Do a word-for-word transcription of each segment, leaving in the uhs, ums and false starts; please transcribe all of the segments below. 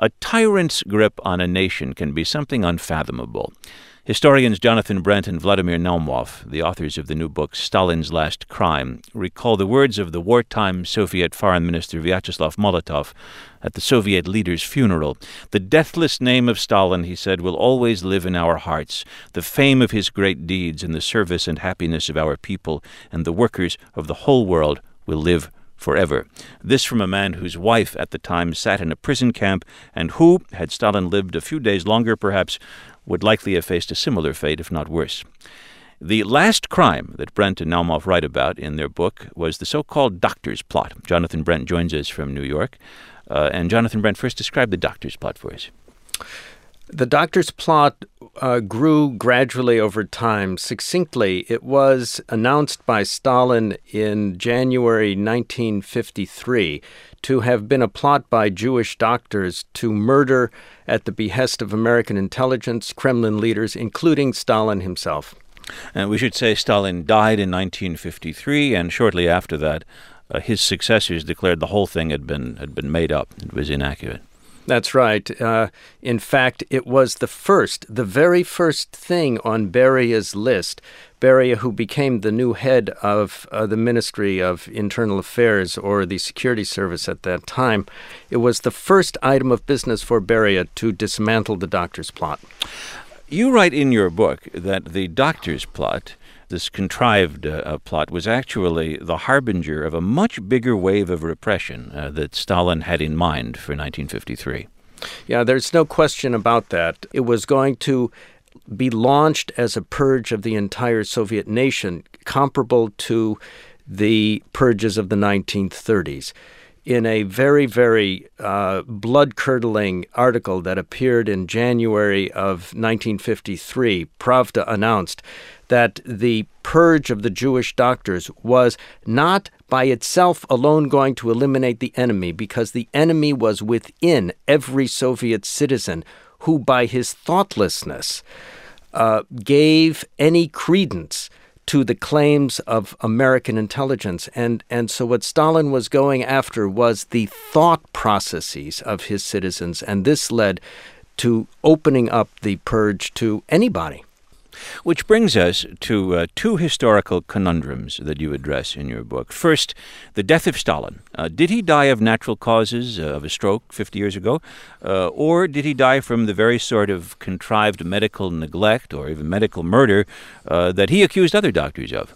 A tyrant's grip on a nation can be something unfathomable. Historians Jonathan Brent and Vladimir Naumov, the authors of the new book Stalin's Last Crime, recall the words of the wartime Soviet Foreign Minister Vyacheslav Molotov at the Soviet leader's funeral. "The deathless name of Stalin," he said, "will always live in our hearts. The fame of his great deeds and the service and happiness of our people and the workers of the whole world will live forever." This from a man whose wife at the time sat in a prison camp and who, had Stalin lived a few days longer perhaps, would likely have faced a similar fate, if not worse. The last crime that Brent and Naumov write about in their book was the so-called doctor's plot. Jonathan Brent joins us from New York. Uh, and Jonathan Brent, first describe the doctor's plot for us. The doctor's plot uh, grew gradually over time. Succinctly, it was announced by Stalin in January nineteen fifty-three to have been a plot by Jewish doctors to murder, at the behest of American intelligence, Kremlin leaders, including Stalin himself. And we should say Stalin died in nineteen fifty-three, and shortly after that, uh, his successors declared the whole thing had been had been made up. It was inaccurate. That's right. Uh, in fact, it was the first, the very first thing on Beria's list. Beria, who became the new head of uh, the Ministry of Internal Affairs, or the Security Service at that time, it was the first item of business for Beria to dismantle the doctor's plot. You write in your book that the doctor's plot, this contrived uh, plot, was actually the harbinger of a much bigger wave of repression uh, that Stalin had in mind for nineteen fifty-three. Yeah, there's no question about that. It was going to be launched as a purge of the entire Soviet nation, comparable to the purges of the nineteen thirties. In a very, very uh, blood-curdling article that appeared in January of nineteen fifty-three, Pravda announced that the purge of the Jewish doctors was not by itself alone going to eliminate the enemy, because the enemy was within every Soviet citizen who, by his thoughtlessness, uh, gave any credence to the claims of American intelligence. And, and so what Stalin was going after was the thought processes of his citizens, and this led to opening up the purge to anybody. Which brings us to uh, two historical conundrums that you address in your book. First, the death of Stalin. Uh, did he die of natural causes, uh, of a stroke fifty years ago, uh, or did he die from the very sort of contrived medical neglect or even medical murder uh, that he accused other doctors of?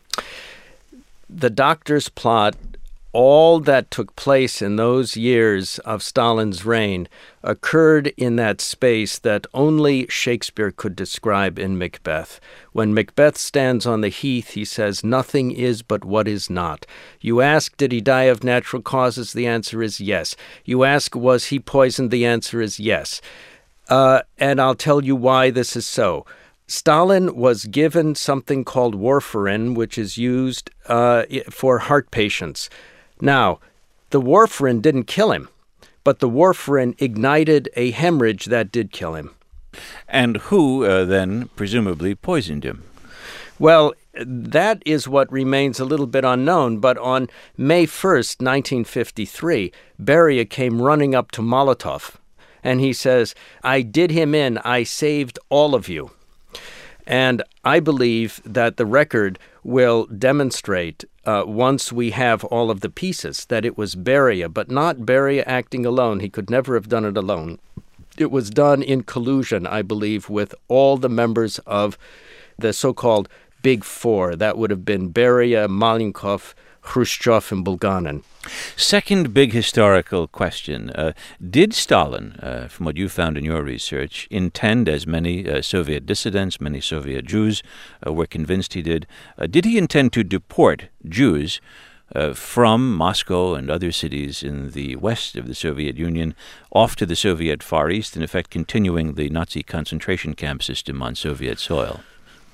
The doctor's plot, all that took place in those years of Stalin's reign, occurred in that space that only Shakespeare could describe in Macbeth. When Macbeth stands on the heath, he says, "Nothing is but what is not." You ask, did he die of natural causes? The answer is yes. You ask, was he poisoned? The answer is yes. Uh, and I'll tell you why this is so. Stalin was given something called warfarin, which is used uh, for heart patients. Now, the warfarin didn't kill him, but the warfarin ignited a hemorrhage that did kill him. And who uh, then presumably poisoned him? Well, that is what remains a little bit unknown, but on May first, nineteen fifty-three, Beria came running up to Molotov, and he says, "I did him in, I saved all of you." And I believe that the record will demonstrate, uh, once we have all of the pieces, that it was Beria, but not Beria acting alone. He could never have done it alone. It was done in collusion, I believe, with all the members of the so-called Big Four. That would have been Beria, Malenkov, Khrushchev, and Bulganin. Second big historical question. Uh, did Stalin, uh, from what you found in your research, intend, as many uh, Soviet dissidents, many Soviet Jews uh, were convinced he did, uh, did he intend to deport Jews uh, from Moscow and other cities in the west of the Soviet Union off to the Soviet Far East, in effect continuing the Nazi concentration camp system on Soviet soil?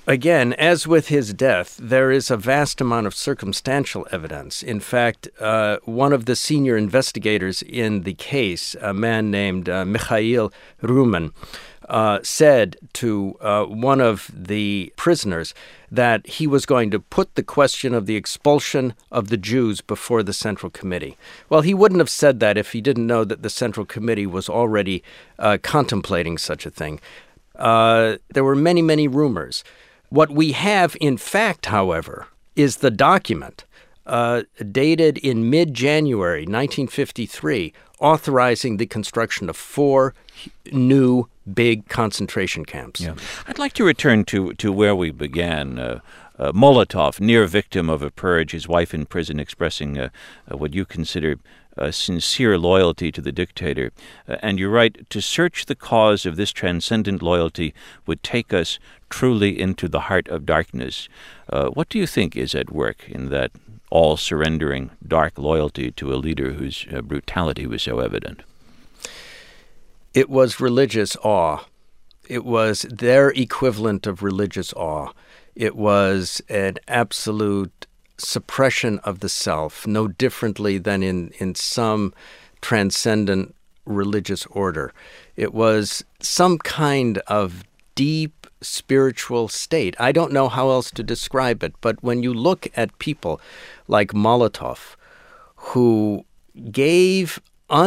Again, as with his death, there is a vast amount of circumstantial evidence. In fact, uh, one of the senior investigators in the case, a man named uh, Mikhail Rumen, uh, said to uh, one of the prisoners that he was going to put the question of the expulsion of the Jews before the Central Committee. Well, he wouldn't have said that if he didn't know that the Central Committee was already uh, contemplating such a thing. Uh, there were many, many rumors. What we have, in fact, however, is the document uh, dated in mid-January nineteen fifty-three, authorizing the construction of four new big concentration camps. Yeah. I'd like to return to, to where we began. Uh, uh, Molotov, near victim of a purge, his wife in prison expressing uh, uh, what you consider Uh, sincere loyalty to the dictator. Uh, and you're right, to search the cause of this transcendent loyalty would take us truly into the heart of darkness. Uh, what do you think is at work in that all-surrendering dark loyalty to a leader whose uh, brutality was so evident? It was religious awe. It was their equivalent of religious awe. It was an absolute suppression of the self, no differently than in, in some transcendent religious order. It was some kind of deep spiritual state. I don't know how else to describe it, but when you look at people like Molotov, who gave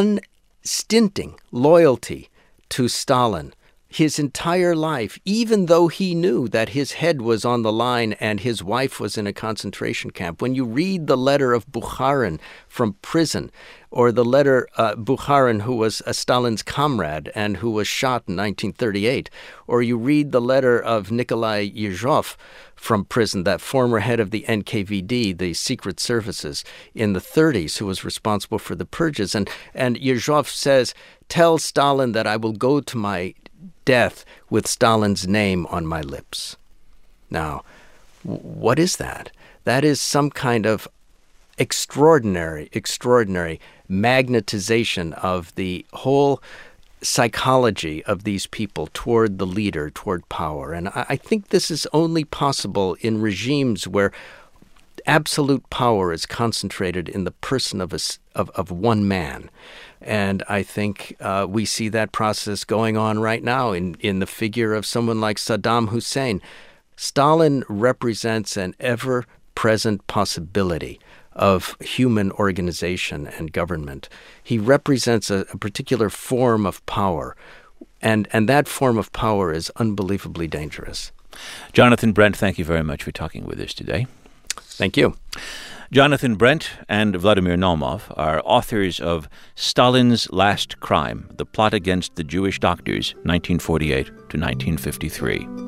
unstinting loyalty to Stalin his entire life, even though he knew that his head was on the line and his wife was in a concentration camp. When you read the letter of Bukharin from prison, or the letter, uh, Bukharin, who was uh, Stalin's comrade and who was shot in nineteen thirty-eight, or you read the letter of Nikolai Yezhov from prison, that former head of the N K V D, the secret services, in the thirties, who was responsible for the purges. And, and Yezhov says, "Tell Stalin that I will go to my death with Stalin's name on my lips." Now, what is that? That is some kind of extraordinary, extraordinary magnetization of the whole psychology of these people toward the leader, toward power. And I think this is only possible in regimes where absolute power is concentrated in the person of, a, of, of one man. And I think uh, we see that process going on right now in, in the figure of someone like Saddam Hussein. Stalin represents an ever-present possibility of human organization and government. He represents a, a particular form of power, and, and that form of power is unbelievably dangerous. Jonathan Brent, thank you very much for talking with us today. Thank you. Jonathan Brent and Vladimir Naumov are authors of Stalin's Last Crime, The Plot Against the Jewish Doctors, nineteen forty-eight to nineteen fifty-three.